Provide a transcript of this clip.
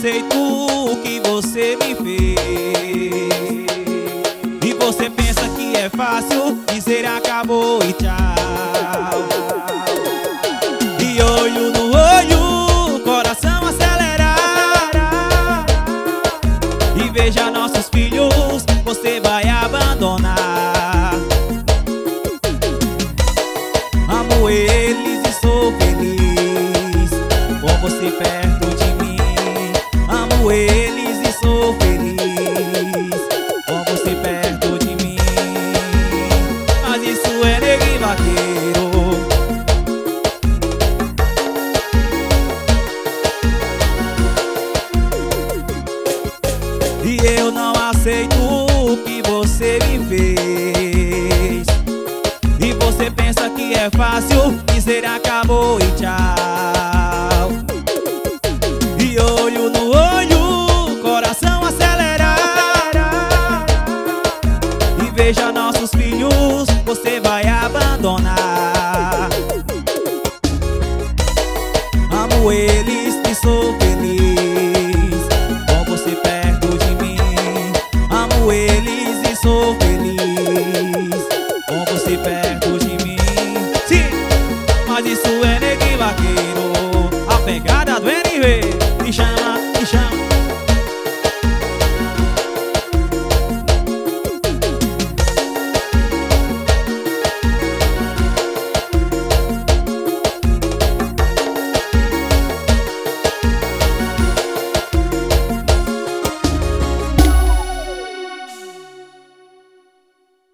aceito o que você me fez. E você pensa que é fácil dizer acabou e tchau. E olho no olho, coração acelerar, e veja nossos filhos, você vai abandonar. Amo eles e sou feliz com você perto de mim. Amo eles e sou feliz com você perto de mim. Mas isso é neguinho vaqueiro. E eu não aceito o que você me fez. E você pensa que é fácil dizer acabou e tchau.